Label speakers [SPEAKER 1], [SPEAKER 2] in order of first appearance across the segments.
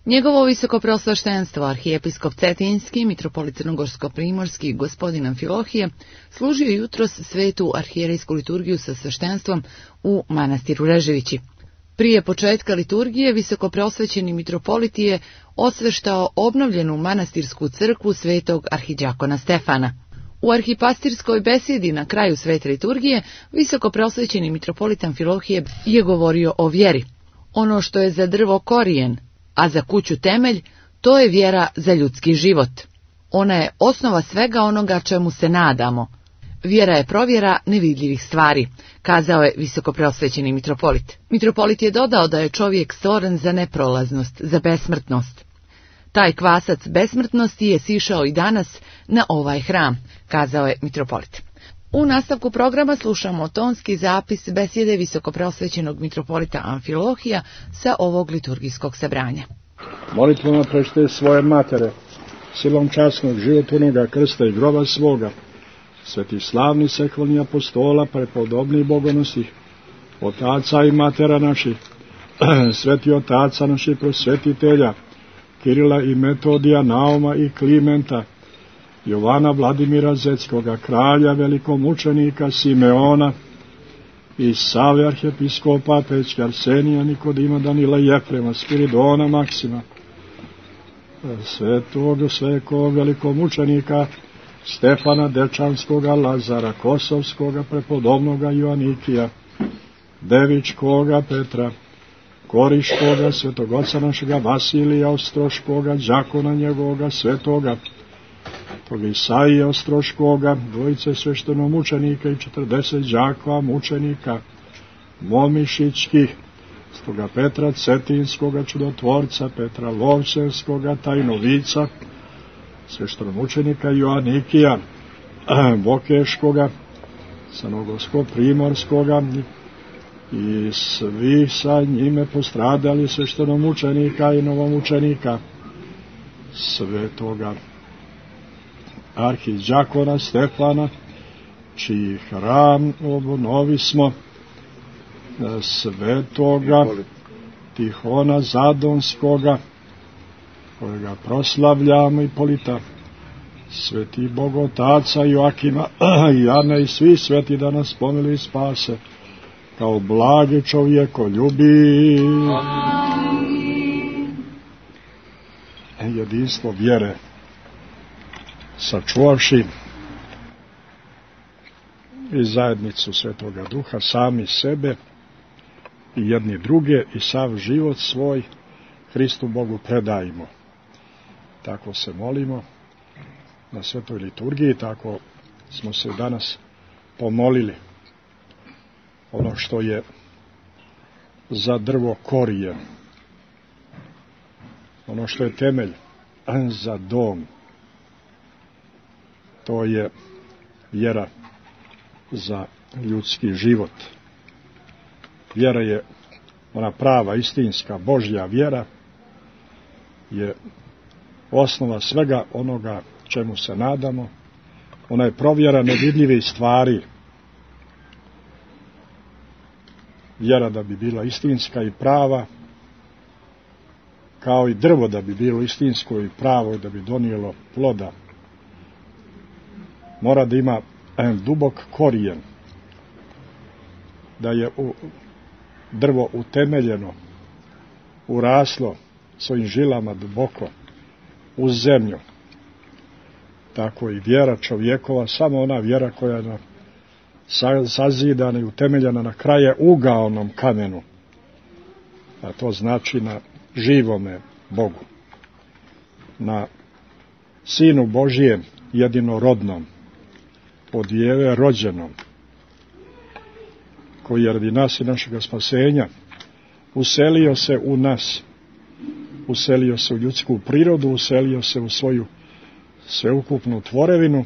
[SPEAKER 1] Njegovo visokopreosveštenstvo, arhijepiskop Cetinjski, mitropolit Crnogorsko-primorski, gospodin Amfilohije, služio jutros svetu arhijerejsku liturgiju sa sveštenstvom u manastiru Reževići. Prije početka liturgije visokopreosvećeni mitropolit je osveštao obnovljenu manastirsku crkvu svetog arhidjakona Stefana. U arhipastirskoj besedi na kraju svete liturgije visokopreosvećeni mitropolit Amfilohije je govorio o vjeri. Ono što je za drvo korijen, a za kuću temelj, to je vjera za ljudski život. Ona je osnova svega onoga čemu se nadamo. Vjera je provjera nevidljivih stvari, kazao je visokopreosvećeni mitropolit. Mitropolit je dodao da je čovjek stvoren za neprolaznost, za besmrtnost. Taj kvasac besmrtnosti je sišao i danas na ovaj hram, kazao je mitropolit. U nastavku programa slušamo tonski zapis besjede visokopreosvećenog mitropolita Amfilohija sa ovog liturgijskog sabranja.
[SPEAKER 2] Molitvama prešte svoje matere, silom časnog životvornoga krsta i groba svoga, sveti slavni sekvalni apostola, prepodobni bogonosih, otaca i matera naših, sveti otaca naših prosvetitelja, Kirila i Metodija, Nauma i Klimenta, Jovana Vladimira Zetskoga, kralja, velikomučenika Simeona, i Save arhijepiskopa Pećke, Arsenija, Nikodima, Danila, Jefrema, Spiridona, Maksima, svetog velikomučenika Stefana Dečanskoga, Lazara Kosovskoga, prepodobnoga Joanikija, Devičkoga Petra, Koriškoga, svetog oca našega Vasilija Ostroškoga, đakona njegovoga svetoga, tog Isaija Ostroškoga, dvojice sveštenomučenika i 40 đakova mučenika, Momišićkih, stoga Petra Cetinskoga, čudotvorca, Petra Lovčevskoga, tajnovica, sveštenomučenika Joanikija, Bokeškoga, Crnogorsko-primorskoga i svi sa njime postradali sveštenomučenika i novomučenika, svetoga arhidjakona Stefana, čiji hram obnovismo, svetoga Tihona Zadonskoga, kojega proslavljamo, i Polita, sveti bogotaca Joakima i Jana i svi sveti da nas pomili i spase, kao blagi čovjekoljubi. Jedinstvo vjere sačuvavši i zajednicu Svetoga Duha, sami sebe i jedni druge i sav život svoj Hristu Bogu predajmo. Tako se molimo na svetoj liturgiji, tako smo se danas pomolili. Ono što je za drvo korijen, ono što je temelj za dom, to je vjera za ljudski život. Vjera je ona prava, istinska, Božja vjera, je osnova svega onoga čemu se nadamo. Ona je provjera nevidljivih stvari. Vjera da bi bila istinska i prava, kao i drvo da bi bilo istinsko i pravo i da bi donijelo ploda, mora da ima dubok korijen, da je drvo utemeljeno, uraslo svojim žilama duboko u zemlju. Tako i vjera čovjekova, samo ona vjera koja je sazidana i utemeljena na krajeugavnom kamenu, a to znači na živome Bogu, na Sinu Božijem jedinorodnom, od Jeve rođenom, koji je radi nas i našega spasenja uselio se u nas, uselio se u ljudsku prirodu, uselio se u svoju sveukupnu tvorevinu,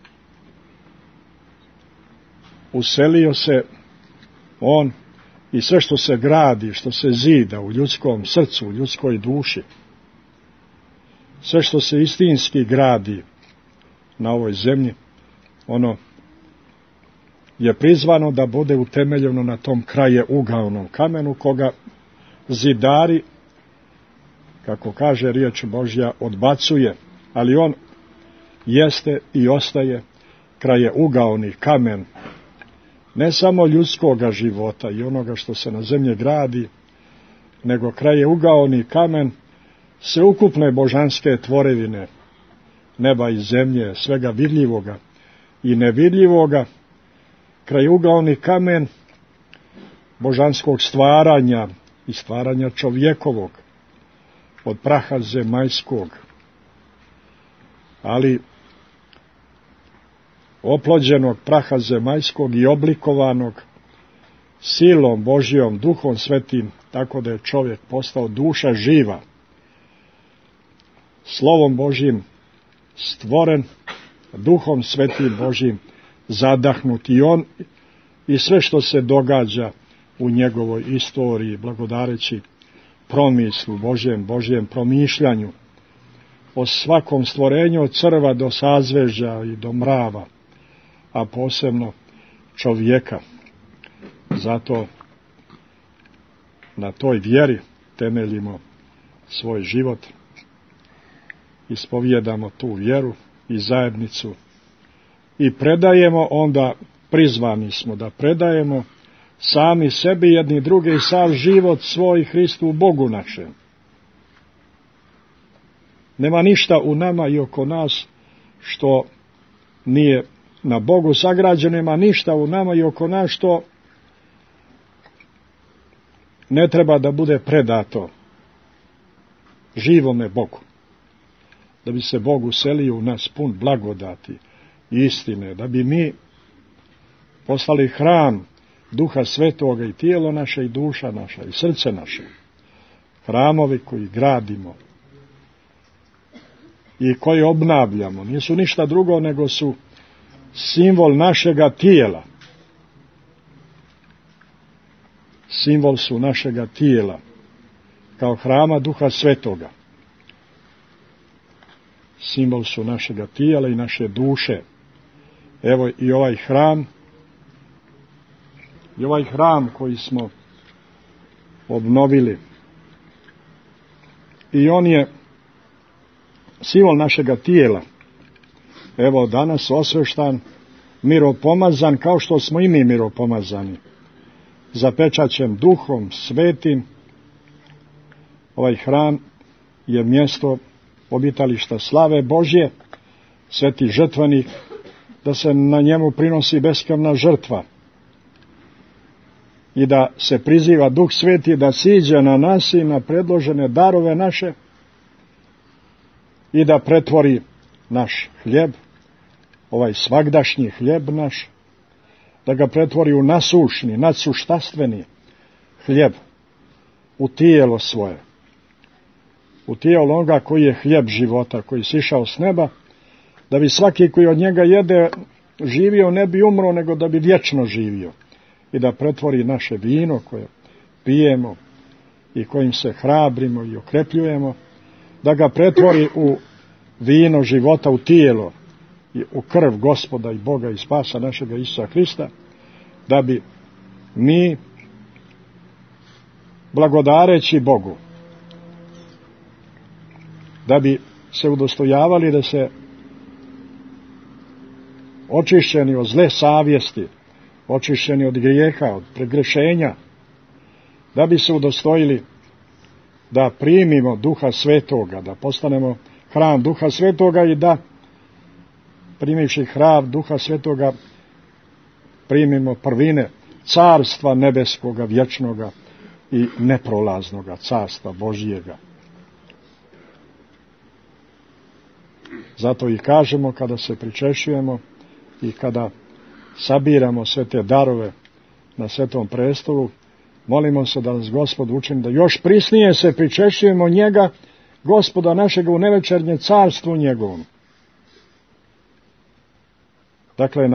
[SPEAKER 2] uselio se on i sve što se gradi, što se zida u ljudskom srcu, u ljudskoj duši, sve što se istinski gradi na ovoj zemlji, ono je prizvano da bude utemeljeno na tom krajeugavnom kamenu, koga zidari kako kaže riječ Božja, odbacuje, ali on jeste i ostaje krajeугаoni kamen, ne samo ljudskoga života i onoga što se na zemlji gradi, nego krajeугаoni kamen sveukupne božanske tvorevine, neba i zemlje, svega vidljivoga i nevidljivoga, krajeугаoni kamen božanskog stvaranja i stvaranja čovjekovog, od praha zemaljskog, ali oplođenog praha zemaljskog i oblikovanog silom Božjom, Duhom Svetim, tako da je čovjek postao duša živa, Slovom Božjim stvoren, Duhom Svetim Božjim zadahnut, i on i sve što se događa u njegovoj istoriji, blagodareći promislu Božjem promišljanju o svakom stvorenju, od crva do sazvežđa i do mrava, a posebno čovjeka. Zato na toj vjeri temeljimo svoj život, ispovijedamo tu vjeru i zajednicu i predajemo, onda prizvani smo da predajemo sami sebi, jedni druge, i sav život svoj Hristu Bogu našem. Nema ništa u nama i oko nas što nije na Bogu sagrađeno, nema ništa u nama i oko nas što ne treba da bude predato živome Bogu, da bi se Bog uselio u nas pun blagodati i istine, da bi mi postali hram Duha Svetoga i tijelo naše i duša naša i srce naše, hramovi koji gradimo i koji obnavljamo, nisu ništa drugo nego su simbol našega tijela. Simbol su našega tijela kao hrama Duha Svetoga. Simbol su našega tijela i naše duše. Evo i ovaj hram koji smo obnovili, i on je simbol našega tijela. Evo danas osveštan, miropomazan, kao što smo i mi miropomazani, zapečaćen Duhom Svetim. Ovaj hram je mjesto obitališta slave Božje, sveti žrtvenik, da se na njemu prinosi beskrvna žrtva i da se priziva Duh Sveti da siđe na nas i na predložene darove naše i da pretvori naš hljeb, ovaj svagdašnji hljeb naš, da ga pretvori u nasušni, nadsuštastveni hljeb, u tijelo svoje, u tijelo onoga koji je hljeb života, koji je sišao s neba, da bi svaki koji od njega jede živio, ne bi umro, nego da bi vječno živio, i da pretvori naše vino koje pijemo i kojim se hrabrimo i okrepljujemo, da ga pretvori u vino života, u tijelo i u krv Gospoda i Boga i spasa našega Isusa Hrista, da bi mi, blagodareći Bogu, da bi se udostojavali da se očišćeni od zle savjesti, očišćeni od grijeha, od pregrešenja, da bi se udostojili da primimo Duha Svetoga, da postanemo hram Duha Svetoga i da, primivši hram Duha Svetoga, primimo prvine carstva nebeskoga, vječnoga i neprolaznoga, carstva Božjega. Zato i kažemo, kada se pričešćujemo i kada sabiramo sve te darove na Svetom prestolu, molimo se da nas Gospod učini da još prisnije se pričešćujemo njega, Gospoda našega, u nevečernje carstvu njegovom. Dakle,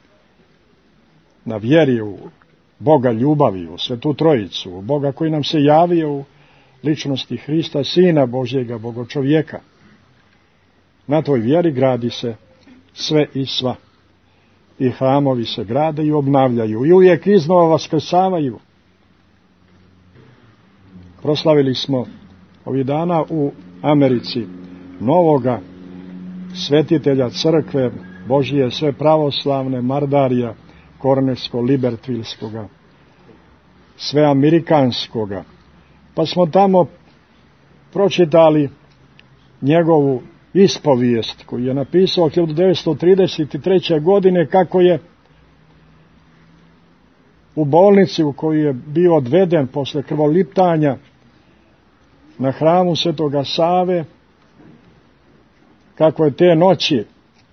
[SPEAKER 2] na vjeri u Boga ljubavi, u Svetu Trojicu, u Boga koji nam se javio u ličnosti Hrista, Sina Božjega, Bogočovjeka. Na toj vjeri gradi se sve i sva. I hramovi se grade i obnavljaju i uvijek iznova vaskrsavaju. Proslavili smo ovih dana u Americi novoga svetitelja crkve Božije sve pravoslavne Mardarija Kornesko-Libertvilskoga, sve amerikanskoga. Pa smo tamo pročitali njegovu ispovijest koju je napisao 1933. godine, kako je u bolnici u koju je bio odveden posle krvoliptanja na hramu Svetoga Save, kako je te noći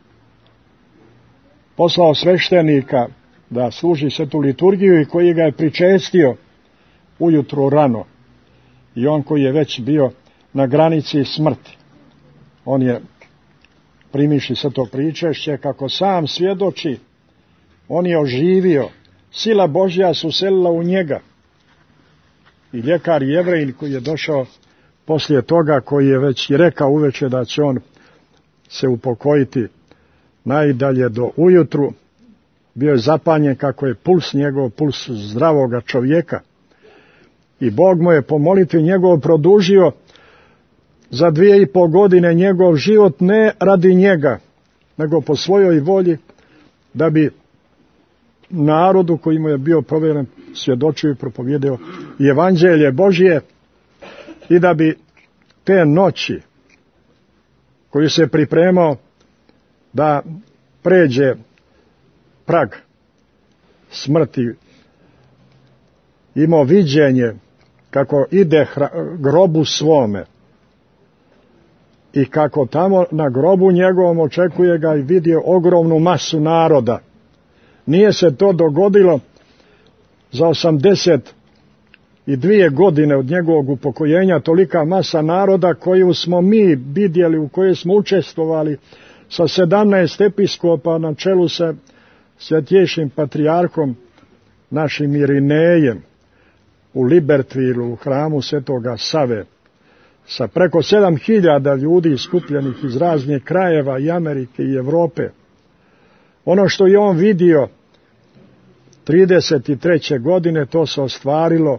[SPEAKER 2] poslao sveštenika da služi svetu liturgiju i koji ga je pričestio ujutro rano. I on koji je već bio na granici smrti, on je primiši sveto pričešće, kako sam svjedoči, on je oživio, sila Božja se uselila u njega. I ljekar Jevrejin koji je došao poslije toga, koji je već i rekao uveče da će on se upokojiti najdalje do ujutru, bio je zapanjen kako je puls njegov, puls zdravoga čovjeka. I Bog mu je po molitvi njegov produžio za 2,5 godine njegov život, ne radi njega, nego po svojoj volji, da bi narodu koji mu je bio povjeren svjedočio i propovijedao evanđelje Božje, i da bi te noći koju se pripremao da pređe prag smrti, imao viđenje kako ide grobu svome i kako tamo na grobu njegovom očekuje ga i vidio ogromnu masu naroda. Nije se to dogodilo za 82 godine od njegovog upokojenja, tolika masa naroda koju smo mi vidjeli, u kojoj smo učestvovali sa 17 episkopa na čelu sa svetjejšim patrijarhom našim Irinejem u Libertvilu, u hramu Svetoga Save, sa preko 7.000 ljudi skupljenih iz raznih krajeva i Amerike i Europe. Ono što je on vidio 33. godine, to se ostvarilo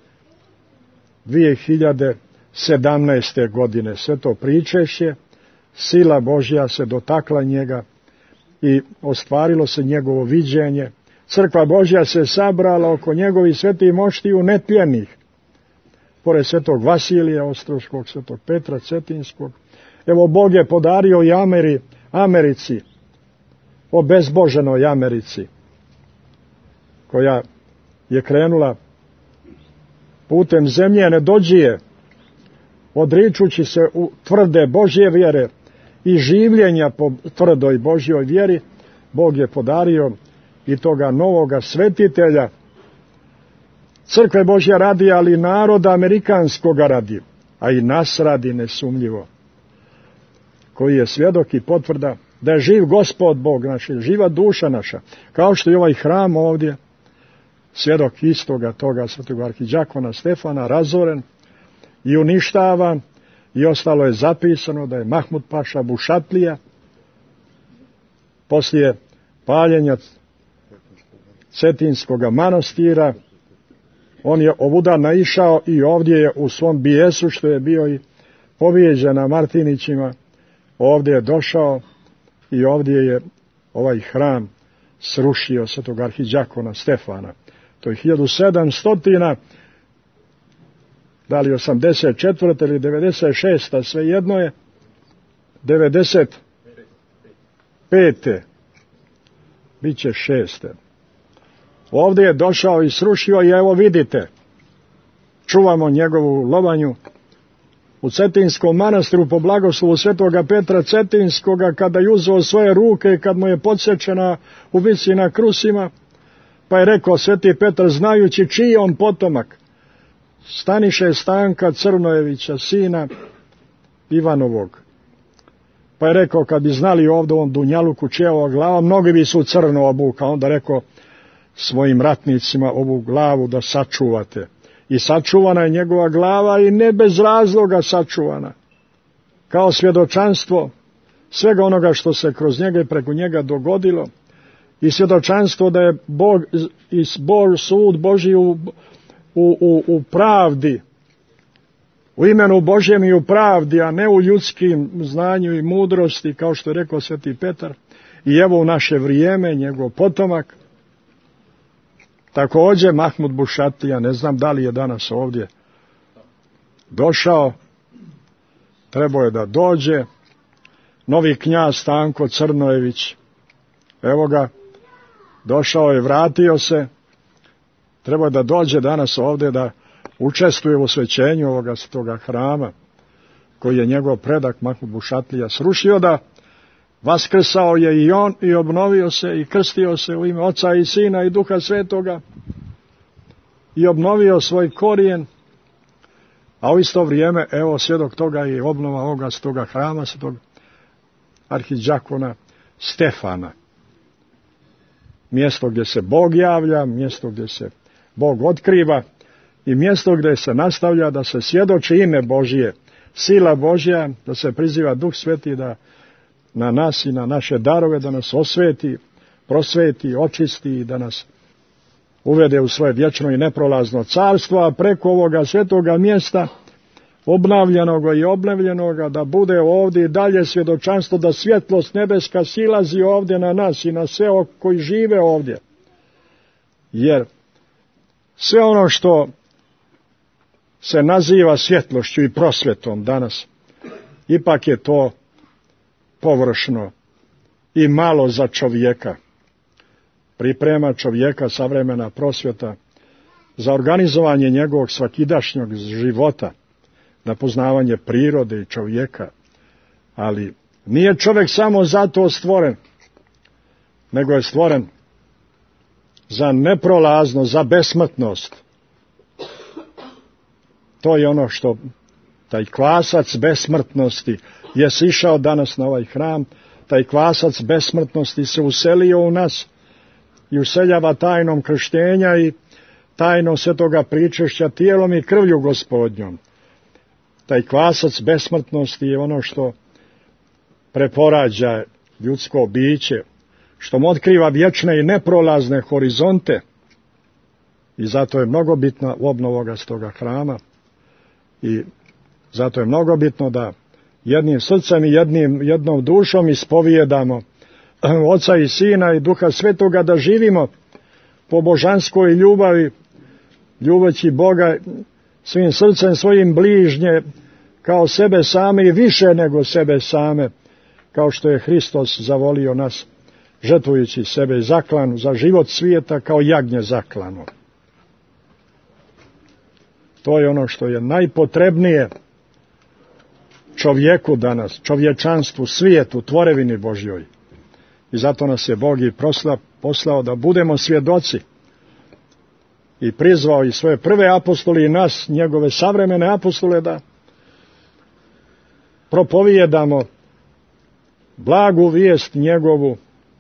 [SPEAKER 2] 2017. godine. Sve to pričešće, sila Božja se dotakla njega i ostvarilo se njegovo viđenje. Crkva Božja se sabrala oko njegovih svetih moštiju netljenih, pored svetog Vasilija Ostroškog, svetog Petra Cetinskog. Evo, Bog je podario i Americi, obezboženoj Americi, koja je krenula putem zemlje nedođije, odričući se u tvrde Božje vjere i življenja po tvrdoj Božjoj vjeri. Bog je podario i toga novoga svetitelja. Crkve Božja radi, ali naroda amerikanskoga radi, a i nas radi nesumljivo, koji je svjedok i potvrda da je živ Gospod Bog naš, živa duša naša, kao što je ovaj hram ovdje svjedok istoga toga svetog arhidžakona Stefana, razoren i uništavan, i ostalo je zapisano da je Mahmud Paša Bušatlija poslije paljenja Cetinskoga manastira, on je ovuda naišao i ovdje je u svom bijesu, što je bio i povijeđen na Martinićima, ovdje je došao i ovdje je ovaj hram srušio svetog arhidžakona Stefana. To je 1700, da li 84. ili 96. svejedno je, 95. Biće 6. Ovdje je došao i srušio i evo vidite, čuvamo njegovu lovanju u Cetinskom manastiru po blagoslovu svetoga Petra Cetinskoga, kada je uzeo svoje ruke, kad mu je podsječena u vici na krusima, pa je rekao sveti Petar, znajući čiji je on potomak, Staniše Stanka Crnojevića, sina Ivanovog. Pa je rekao, kad bi znali ovdje on Dunjaluku čija ova glava, mnogi bi su crno obuka. Onda rekao svojim ratnicima, ovu glavu da sačuvate. I sačuvana je njegova glava, i ne bez razloga sačuvana, kao svjedočanstvo svega onoga što se kroz njega i preko njega dogodilo, i svjedočanstvo da je sud Božji u pravdi u imenu Božjem i u pravdi, a ne u ljudskim znanju i mudrosti, kao što je rekao sveti Petar. I evo u naše vrijeme, njegov potomak, također Mahmud Bušatlija, ne znam da li je danas ovdje došao, trebao je da dođe, novi knjaz Stanko Crnojević, evo ga, došao je, vratio se, trebao je da dođe danas ovdje da učestvuje u svećenju ovoga svetoga hrama, koji je njegov predak Mahmud Bušatlija srušio, da vaskrsao je i on i obnovio se i krstio se u ime Oca i Sina i Duha Svetoga i obnovio svoj korijen, a u isto vrijeme, evo, svjedok toga je obnova ovoga svetoga hrama, svetog arhidžakona Stefana. Mjesto gdje se Bog javlja, mjesto gdje se Bog otkriva i mjesto gdje se nastavlja da se svjedoči ime Božije, sila Božja, da se priziva Duh Sveti da na nas i na naše darove, da nas osveti, prosveti, očisti i da nas uvede u svoje vječno i neprolazno carstvo, a preko ovoga svetoga mjesta, obnavljanoga i obnovljenoga, da bude ovdje i dalje svjedočanstvo, da svjetlost nebeska silazi ovdje na nas i na sve koji žive ovdje. Jer sve ono što se naziva svjetlošću i prosvjetom danas, ipak je to površno i malo za čovjeka. Priprema čovjeka savremena prosvjeta za organizovanje njegovog svakidašnjeg života, na poznavanje prirode i čovjeka. Ali nije čovjek samo zato stvoren, nego je stvoren za neprolaznost, za besmrtnost. To je ono što taj kvasac besmrtnosti je sišao danas na ovaj hram, taj kvasac besmrtnosti se uselio u nas i useljava tajnom krštenja i tajnom svetoga pričešća tijelom i krvlju Gospodnjom. Taj kvasac besmrtnosti je ono što preporađa ljudsko biće, što mu otkriva vječne i neprolazne horizonte i zato je mnogo bitna obnova ovoga stoga hrama i zato je mnogo bitno da jednim srcem i jednom dušom ispovijedamo Oca i Sina i Duha Svetoga, da živimo po božanskoj ljubavi, ljubeći Boga svim srcem, svojim bližnje, kao sebe same i više nego sebe same, kao što je Hristos zavolio nas, žrtvujući sebe zaklanu za život svijeta kao jagnje zaklano. To je ono što je najpotrebnije čovjeku danas, čovječanstvu, svijetu, tvorevini Božjoj. I zato nas je Bog i poslao da budemo svjedoci i prizvao i svoje prve apostole i nas, njegove savremene apostole, da propovijedamo blagu vijest njegovu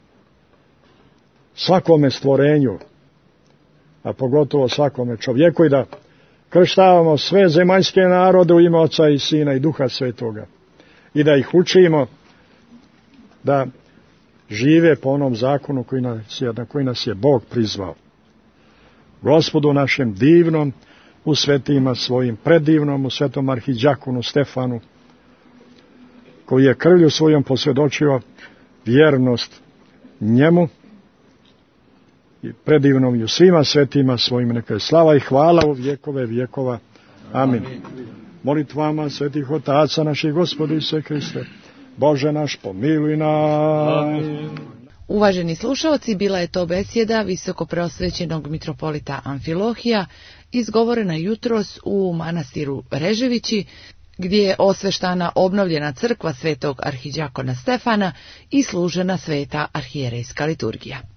[SPEAKER 2] svakome stvorenju, a pogotovo svakome čovjeku, i da krštavamo sve zemaljske narode u ime Oca i Sina i Duha Svetoga i da ih učimo da žive po onom zakonu na koji nas je Bog prizvao. Gospodu našem divnom, u svetima svojim, predivnom, u svetom arhidžakonu Stefanu, koji je krvlju svojom posvjedočio vjernost njemu, i predivnom i u svima svetima svojim, neka je slava i hvala u vjekove vjekova. Amin. Molitvama svetih otaca naših, Gospodu Isuse Hriste, Bože naš, pomiluj nas.
[SPEAKER 1] Uvaženi slušalci, bila je to besjeda visokopreosvećenog mitropolita Amfilohija, izgovorena jutros u manastiru Reževići, gdje je osveštana obnovljena crkva svetog arhidžakona Stefana i služena sveta arhijerejska liturgija.